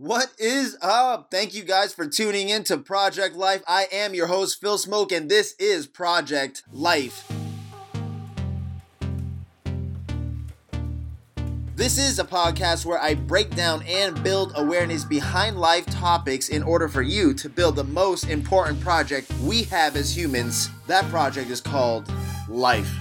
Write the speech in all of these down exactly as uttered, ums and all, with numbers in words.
What is up? Thank you guys for tuning in to Project Life. I am your host, Phil Smoke, and this is Project Life. This is a podcast where I break down and build awareness behind life topics in order for you to build the most important project we have as humans. That project is called life.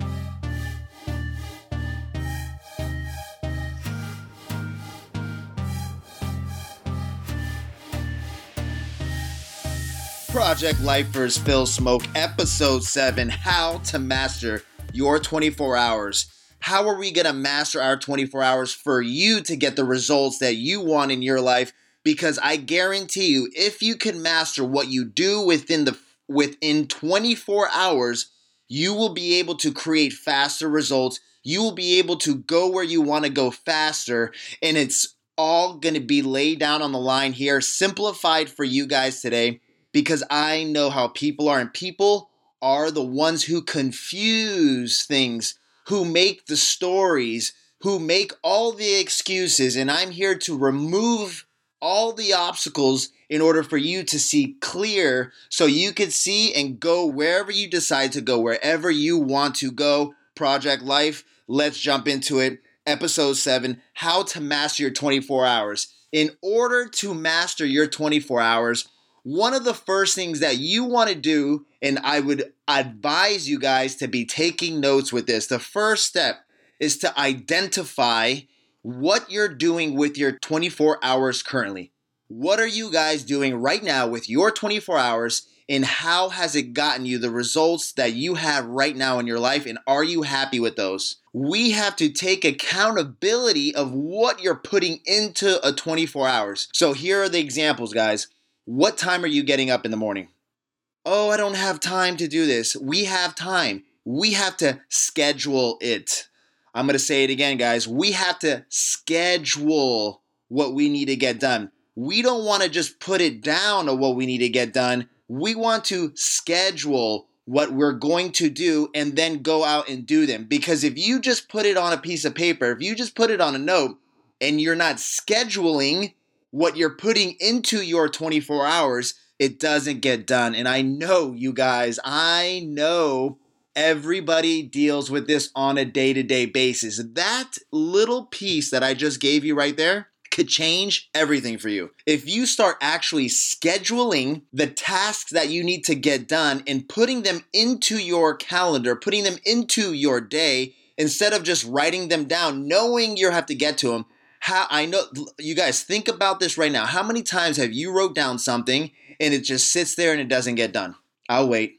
Project Lifers Phil Smoke, Episode seven, How to Master Your twenty-four hours. How are we going to master our twenty-four hours for you to get the results that you want in your life? Because I guarantee you, if you can master what you do within the within twenty-four hours, you will be able to create faster results. You will be able to go where you want to go faster, and it's all going to be laid down on the line here, simplified for you guys today. Because I know how people are, and people are the ones who confuse things, who make the stories, who make all the excuses, and I'm here to remove all the obstacles in order for you to see clear so you can see and go wherever you decide to go, wherever you want to go. Project Life, let's jump into it. Episode seven, How to Master Your twenty-four hours. In order to master your twenty-four hours, one of the first things that you want to do, and I would advise you guys to be taking notes with this, the first step is to identify what you're doing with your twenty-four hours currently. What are you guys doing right now with your twenty-four hours, and how has it gotten you the results that you have right now in your life, and are you happy with those? We have to take accountability of what you're putting into a twenty-four hours. So here are the examples, guys. What time are you getting up in the morning? Oh, I don't have time to do this. We have time. We have to schedule it. I'm going to say it again, guys. We have to schedule what we need to get done. We don't want to just put it down of what we need to get done. We want to schedule what we're going to do and then go out and do them. Because if you just put it on a piece of paper, if you just put it on a note and you're not scheduling what you're putting into your twenty-four hours, it doesn't get done. And I know you guys, I know everybody deals with this on a day-to-day basis. That little piece that I just gave you right there could change everything for you. If you start actually scheduling the tasks that you need to get done and putting them into your calendar, putting them into your day, instead of just writing them down, knowing you have to get to them. How I know you guys think about this right now. How many times have you wrote down something and it just sits there and it doesn't get done? I'll wait.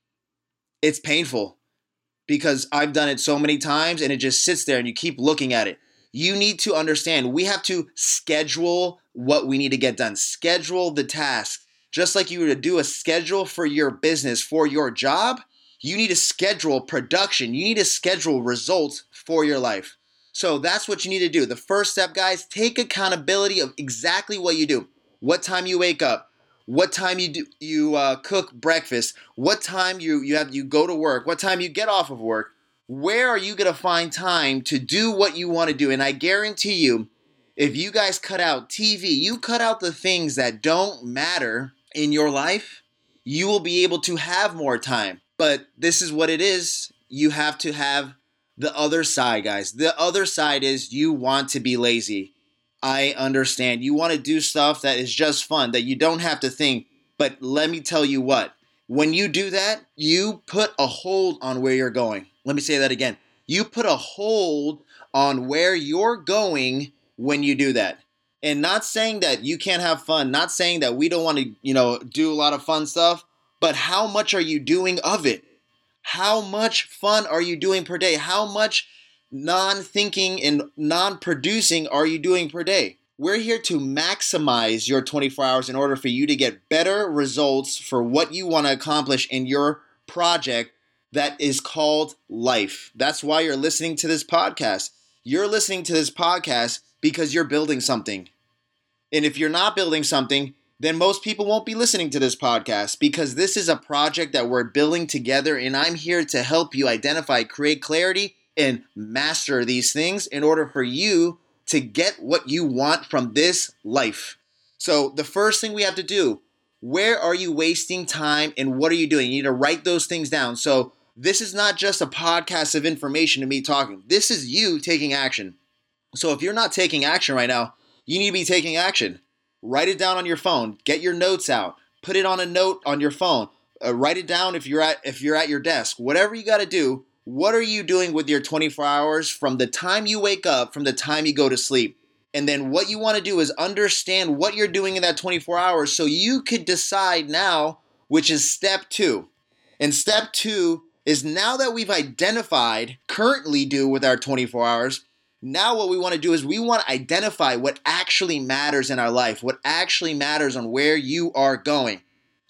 It's painful because I've done it so many times and it just sits there and you keep looking at it. You need to understand we have to schedule what we need to get done. Schedule the task. Just like you were to do a schedule for your business, for your job, you need to schedule production. You need to schedule results for your life. So that's what you need to do. The first step, guys, take accountability of exactly what you do. What time you wake up, what time you do you uh, cook breakfast, what time you you have you go to work, what time you get off of work. Where are you gonna find time to do what you want to do? And I guarantee you, if you guys cut out T V, you cut out the things that don't matter in your life, you will be able to have more time. But this is what it is. You have to have the other side, guys. The other side is you want to be lazy. I understand. You want to do stuff that is just fun, that you don't have to think. But let me tell you what. When you do that, you put a hold on where you're going. Let me say that again. You put a hold on where you're going when you do that. And not saying that you can't have fun, not saying that we don't want to, you know, do a lot of fun stuff, but how much are you doing of it? How much fun are you doing per day? How much non-thinking and non-producing are you doing per day? We're here to maximize your twenty-four hours in order for you to get better results for what you want to accomplish in your project that is called life. That's why you're listening to this podcast. You're listening to this podcast because you're building something. And if you're not building something, then most people won't be listening to this podcast because this is a project that we're building together, and I'm here to help you identify, create clarity, and master these things in order for you to get what you want from this life. So the first thing we have to do, where are you wasting time and what are you doing? You need to write those things down. So this is not just a podcast of information to me talking. This is you taking action. So if you're not taking action right now, you need to be taking action. Write it down on your phone. Get your notes out. Put it on a note on your phone. Uh, write it down if you're at if you're at your desk. Whatever you got to do. What are you doing with your twenty-four hours from the time you wake up, from the time you go to sleep? And then what you want to do is understand what you're doing in that twenty-four hours so you could decide now, which is step two. And step two is now that we've identified, currently do with our twenty-four hours, now what we want to do is we want to identify what actually matters in our life, what actually matters on where you are going.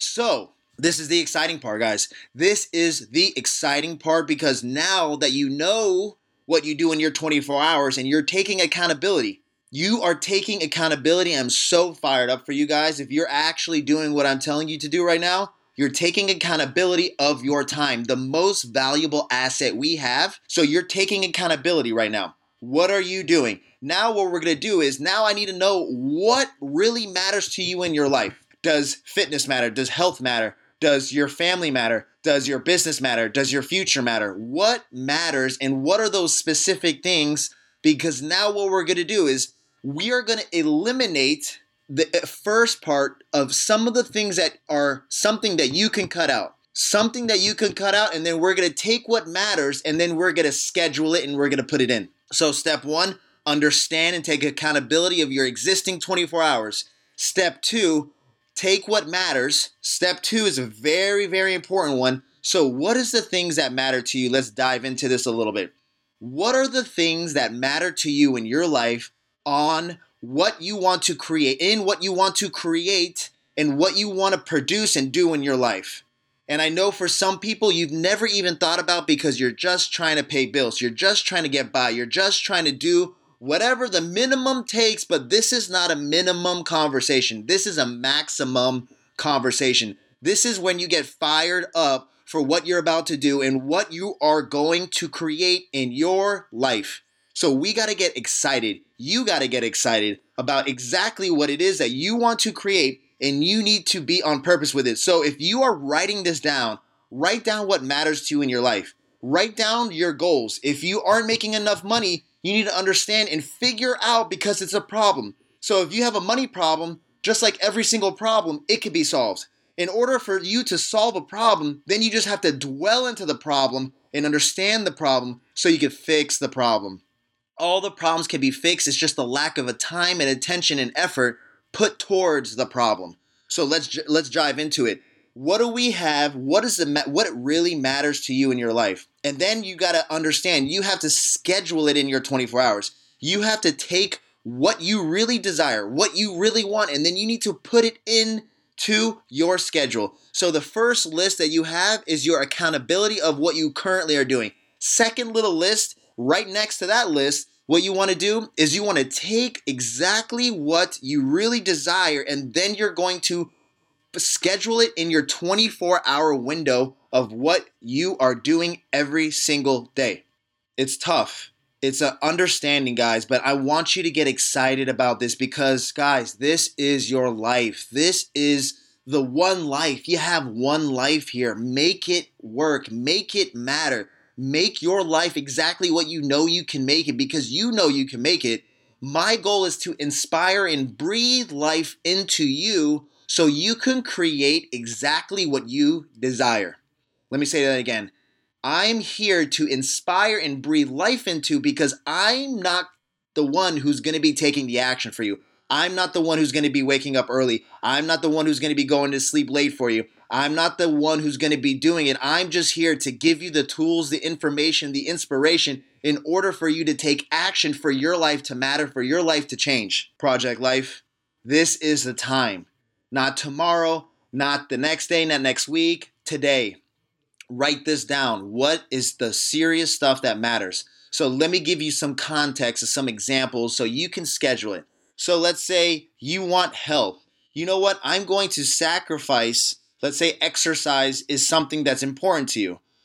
So this is the exciting part, guys. This is the exciting part because now that you know what you do in your twenty-four hours and you're taking accountability, you are taking accountability. I'm so fired up for you guys. If you're actually doing what I'm telling you to do right now, you're taking accountability of your time, the most valuable asset we have. So you're taking accountability right now. What are you doing? Now what we're going to do is now I need to know what really matters to you in your life. Does fitness matter? Does health matter? Does your family matter? Does your business matter? Does your future matter? What matters and what are those specific things? Because now what we're going to do is we are going to eliminate the first part of some of the things that are something that you can cut out. Something that you can cut out, and then we're going to take what matters and then we're going to schedule it and we're going to put it in. So step one, understand and take accountability of your existing twenty-four hours. Step two, take what matters. Step two is a very, very important one. So what is the things that matter to you? Let's dive into this a little bit. What are the things that matter to you in your life on what you want to create, in what you want to create and what you want to produce and do in your life? And I know for some people you've never even thought about because you're just trying to pay bills. You're just trying to get by. You're just trying to do whatever the minimum takes, but this is not a minimum conversation. This is a maximum conversation. This is when you get fired up for what you're about to do and what you are going to create in your life. So we got to get excited. You got to get excited about exactly what it is that you want to create, and you need to be on purpose with it. So if you are writing this down, write down what matters to you in your life. Write down your goals. If you aren't making enough money, you need to understand and figure out because it's a problem. So if you have a money problem, just like every single problem, it can be solved. In order for you to solve a problem, then you just have to dwell into the problem and understand the problem so you can fix the problem. All the problems can be fixed. It's just the lack of a time and attention and effort put towards the problem. So let's let's dive into it. What do we have? What is the what really matters to you in your life? And then you got to understand you have to schedule it in your twenty-four hours. You have to take what you really desire, what you really want, and then you need to put it in to your schedule. So the first list that you have is your accountability of what you currently are doing. Second little list, right next to that list, what you want to do is you want to take exactly what you really desire, and then you're going to schedule it in your twenty-four hour window of what you are doing every single day. It's tough. It's an understanding, guys, but I want you to get excited about this because, guys, this is your life. This is the one life. You have one life here. Make it work. Make it matter. Make your life exactly what you know you can make it because you know you can make it. My goal is to inspire and breathe life into you so you can create exactly what you desire. Let me say that again. I'm here to inspire and breathe life into because I'm not the one who's going to be taking the action for you. I'm not the one who's going to be waking up early. I'm not the one who's going to be going to sleep late for you. I'm not the one who's going to be doing it. I'm just here to give you the tools, the information, the inspiration in order for you to take action for your life to matter, for your life to change. Project Life, this is the time. Not tomorrow, not the next day, not next week, today. Write this down. What is the serious stuff that matters? So let me give you some context and some examples so you can schedule it. So let's say you want health. You know what? I'm going to sacrifice, let's say exercise is something that's important to you.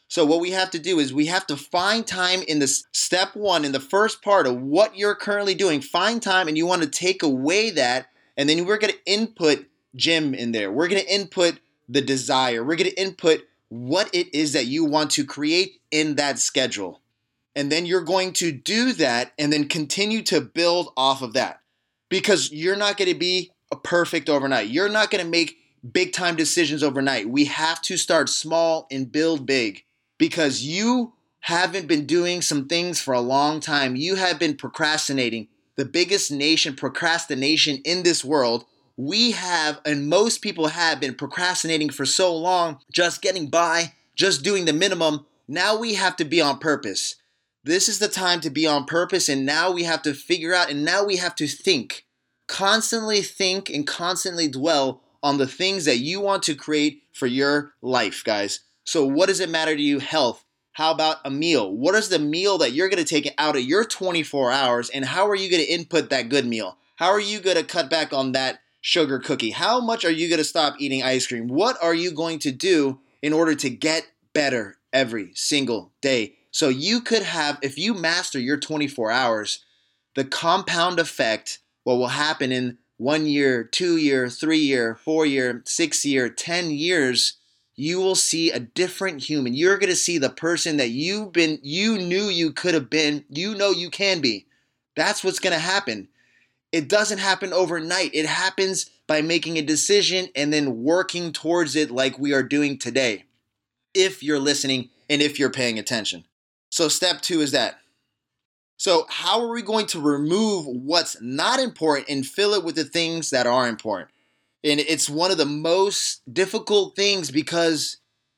So what we have to do is we have to find time in this step one, in the first part of what you're currently doing. Find time, and you want to take away that, and then we're going to input gym in there. We're going to input the desire. We're going to input what it is that you want to create in that schedule. And then you're going to do that and then continue to build off of that, because you're not going to be a perfect overnight. You're not going to make big time decisions overnight. We have to start small and build big, because you haven't been doing some things for a long time. You have been procrastinating. The biggest nation procrastination in this world. We have, and most people have been procrastinating for so long, just getting by, just doing the minimum. Now we have to be on purpose. This is the time to be on purpose, and now we have to figure out, and now we have to think. Constantly think and constantly dwell on the things that you want to create for your life, guys. So what does it matter to you? Health. How about a meal? What is the meal that you're going to take out of your twenty-four hours, and how are you going to input that good meal? How are you going to cut back on that sugar cookie? How much are you going to stop eating ice cream? What are you going to do in order to get better every single day? So you could have, if you master your twenty-four hours, the compound effect, what will happen in one year, two year, three year, four year, six year, ten years, you will see a different human. You're going to see the person that you've been, you knew you could have been, you know you can be. That's what's going to happen. It doesn't happen overnight. It happens by making a decision and then working towards it like we are doing today, if you're listening and if you're paying attention. So step two is that. So how are we going to remove what's not important and fill it with the things that are important? And it's one of the most difficult things, because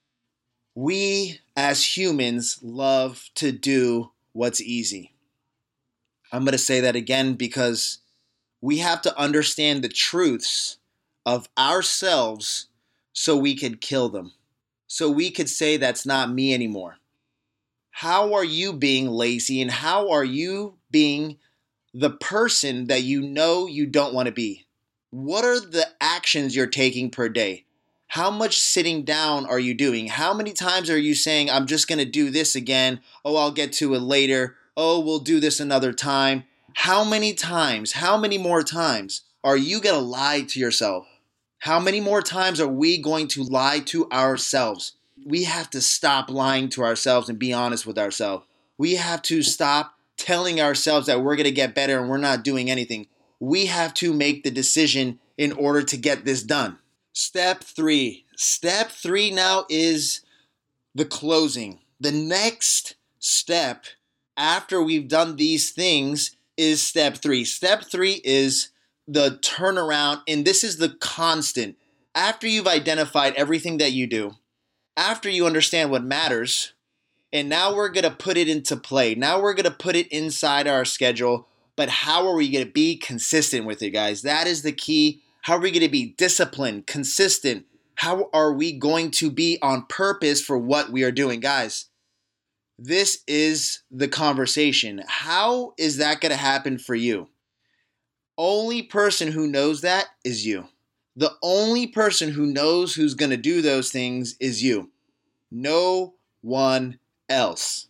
we as humans love to do what's easy. I'm going to say that again, because we have to understand the truths of ourselves so we could kill them. So we could say that's not me anymore. How are you being lazy, and how are you being the person that you know you don't want to be? What are the actions you're taking per day? How much sitting down are you doing? How many times are you saying, I'm just going to do this again. Oh, I'll get to it later. Oh, we'll do this another time. How many times, how many more times are you going to lie to yourself? How many more times are we going to lie to ourselves? We have to stop lying to ourselves and be honest with ourselves. We have to stop telling ourselves that we're going to get better and we're not doing anything. We have to make the decision in order to get this done. Step three. Step three now is the closing. The next step after we've done these things is step three. Step three is the turnaround, and this is the constant. After you've identified everything that you do, after you understand what matters, and now we're going to put it into play. Now we're going to put it inside our schedule. But how are we going to be consistent with it, guys? That is the key. How are we going to be disciplined, consistent? How are we going to be on purpose for what we are doing, guys? This is the conversation. How is that going to happen for you? Only person who knows that is you. The only person who knows who's going to do those things is you. No one else.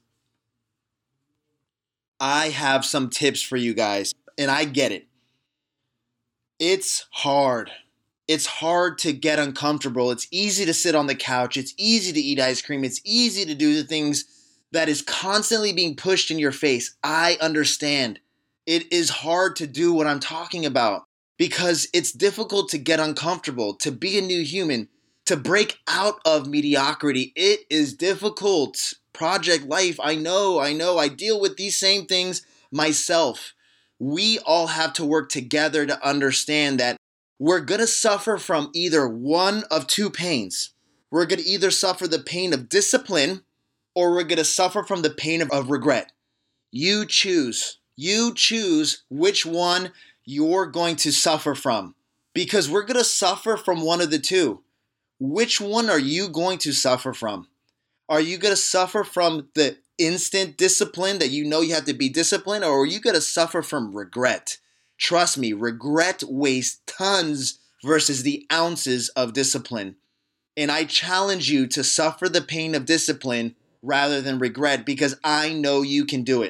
I have some tips for you guys, and I get it. It's hard. It's hard to get uncomfortable. It's easy to sit on the couch. It's easy to eat ice cream. It's easy to do the things that is constantly being pushed in your face. I understand. It is hard to do what I'm talking about, because it's difficult to get uncomfortable, to be a new human, to break out of mediocrity. It is difficult. Project life, I know, I know. I deal with these same things myself. We all have to work together to understand that we're going to suffer from either one of two pains. We're going to either suffer the pain of discipline, or we're going to suffer from the pain of, of regret. You choose. You choose which one you're going to suffer from, because we're going to suffer from one of the two. Which one are you going to suffer from? Are you going to suffer from the instant discipline that you know you have to be disciplined, or are you going to suffer from regret? Trust me, regret weighs tons versus the ounces of discipline. And I challenge you to suffer the pain of discipline rather than regret, because I know you can do it.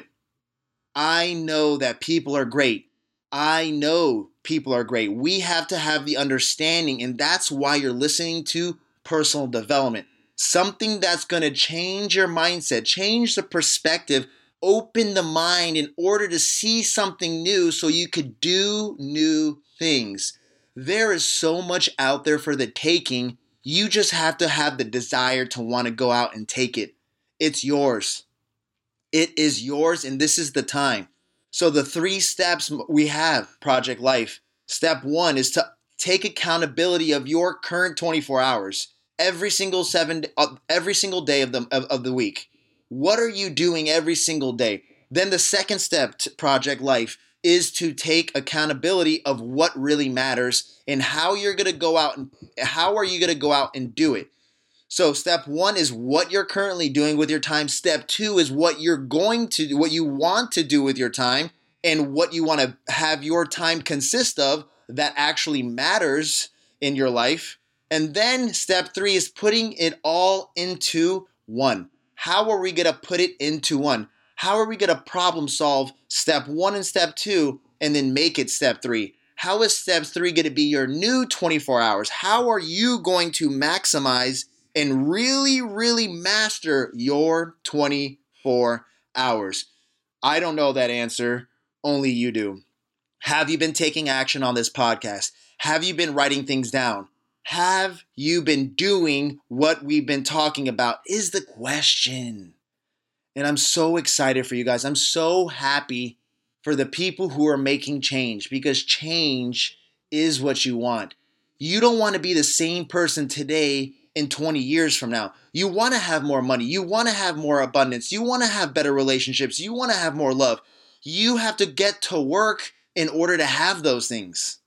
I know that people are great. I know people are great. We have to have the understanding, and that's why you're listening to personal development. Something that's going to change your mindset, change the perspective, open the mind in order to see something new so you could do new things. There is so much out there for the taking. You just have to have the desire to want to go out and take it. It's yours. It is yours, and this is the time. So the three steps we have, Project Life. Step one is to take accountability of your current twenty-four hours, every single seven, uh, every single day of the of, of the week. What are you doing every single day? Then the second step to Project Life is to take accountability of what really matters and how you're going to go out and how are you going to go out and do it. So step one is what you're currently doing with your time. Step two is what you're going to do, what you want to do with your time, and what you want to have your time consist of that actually matters in your life. And then step three is putting it all into one. How are we going to put it into one? How are we going to problem solve step one and step two and then make it step three? How is step three going to be your new twenty-four hours? How are you going to maximize and really, really master your twenty-four hours? I don't know that answer. Only you do. Have you been taking action on this podcast? Have you been writing things down? Have you been doing what we've been talking about is the question. And I'm so excited for you guys. I'm so happy for the people who are making change, because change is what you want. You don't want to be the same person today in twenty years from now. You want to have more money. You want to have more abundance. You want to have better relationships. You want to have more love. You have to get to work in order to have those things.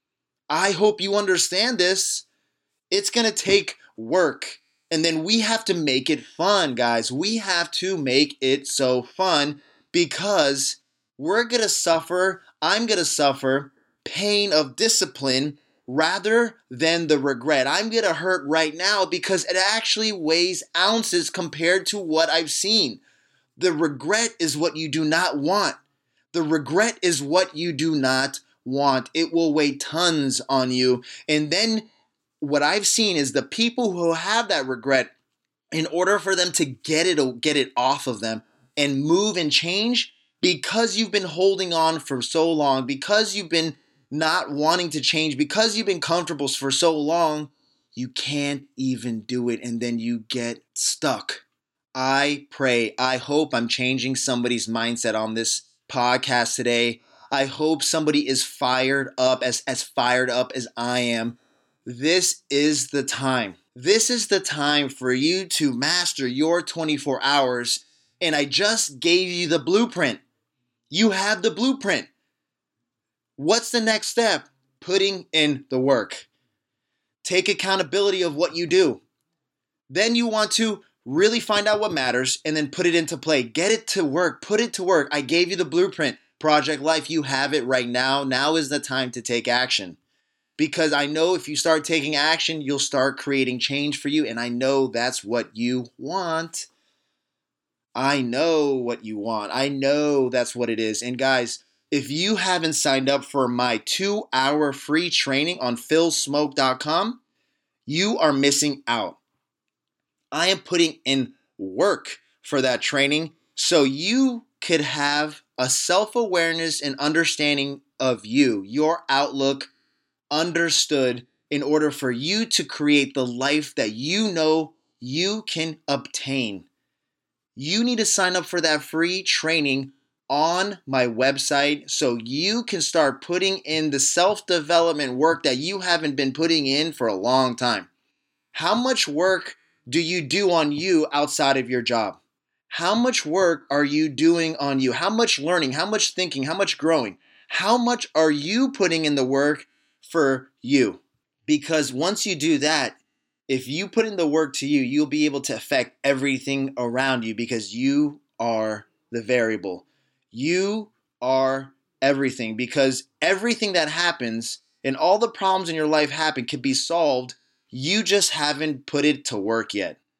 I hope you understand this. It's going to take work. And then we have to make it fun, guys. We have to make it so fun, because we're going to suffer, I'm going to suffer pain of discipline rather than the regret. I'm going to hurt right now because it actually weighs ounces compared to what I've seen. The regret is what you do not want. The regret is what you do not want. It will weigh tons on you. And then what I've seen is the people who have that regret, in order for them to get it, get it off of them and move and change, because you've been holding on for so long, because you've been not wanting to change, because you've been comfortable for so long, you can't even do it, and then you get stuck. I pray, I hope I'm changing somebody's mindset on this podcast today. I hope somebody is fired up, as, as fired up as I am. This is the time. This is the time for you to master your twenty-four hours. And I just gave you the blueprint. You have the blueprint. What's the next step? Putting in the work. Take accountability of what you do. Then you want to really find out what matters and then put it into play. Get it to work. Put it to work. I gave you the blueprint. Project Life, you have it right now. Now is the time to take action. Because I know if you start taking action, you'll start creating change for you. And I know that's what you want. I know what you want. I know that's what it is. And guys, if you haven't signed up for my two-hour free training on phil smoke dot com, you are missing out. I am putting in work for that training so you could have a self-awareness and understanding of you, your outlook, understood, in order for you to create the life that you know you can obtain. You need to sign up for that free training on my website so you can start putting in the self-development work that you haven't been putting in for a long time. How much work do you do on you outside of your job? How much work are you doing on you? How much learning? How much thinking? How much growing? How much are you putting in the work for you? Because once you do that, if you put in the work to you, you'll be able to affect everything around you, because you are the variable. You are everything, because everything that happens and all the problems in your life happen can be solved. You just haven't put it to work yet.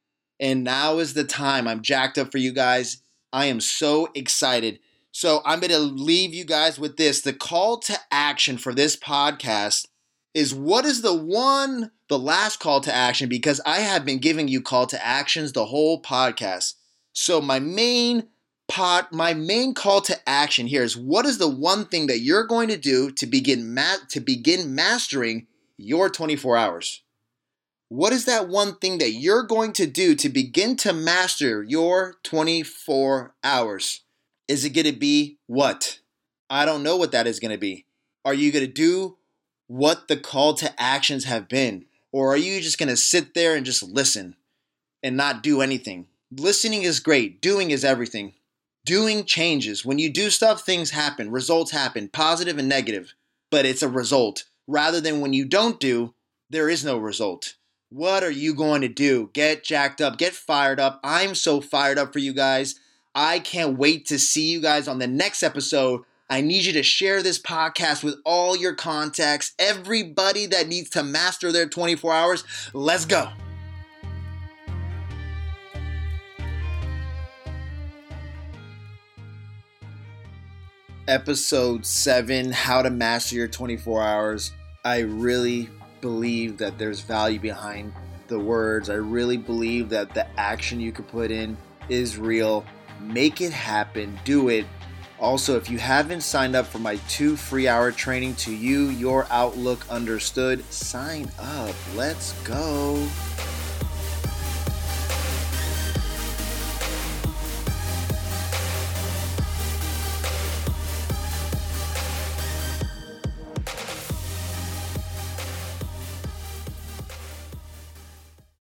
And now is the time. I'm jacked up for you guys. I am so excited. So I'm going to leave you guys with this. The call to action for this podcast is, what is the one, the last call to action, because I have been giving you call to actions the whole podcast. So my main pod, my main call to action here is, what is the one thing that you're going to do to begin ma- to begin mastering your twenty-four hours? What is that one thing that you're going to do to begin to master your twenty-four hours? Is it going to be what? I don't know what that is going to be. Are you going to do what the call to actions have been? Or are you just going to sit there and just listen and not do anything? Listening is great. Doing is everything. Doing changes. When you do stuff, things happen. Results happen, positive and negative. But it's a result. Rather than when you don't do, there is no result. What are you going to do? Get jacked up. Get fired up. I'm so fired up for you guys. I can't wait to see you guys on the next episode. I need you to share this podcast with all your contacts, everybody that needs to master their twenty-four hours. Let's go. Episode seven, How to Master Your twenty-four Hours. I really believe that there's value behind the words. I really believe that the action you can put in is real. Make it happen. Do it. Also, if you haven't signed up for my two free hour training, To You, Your Outlook Understood, sign up. Let's go.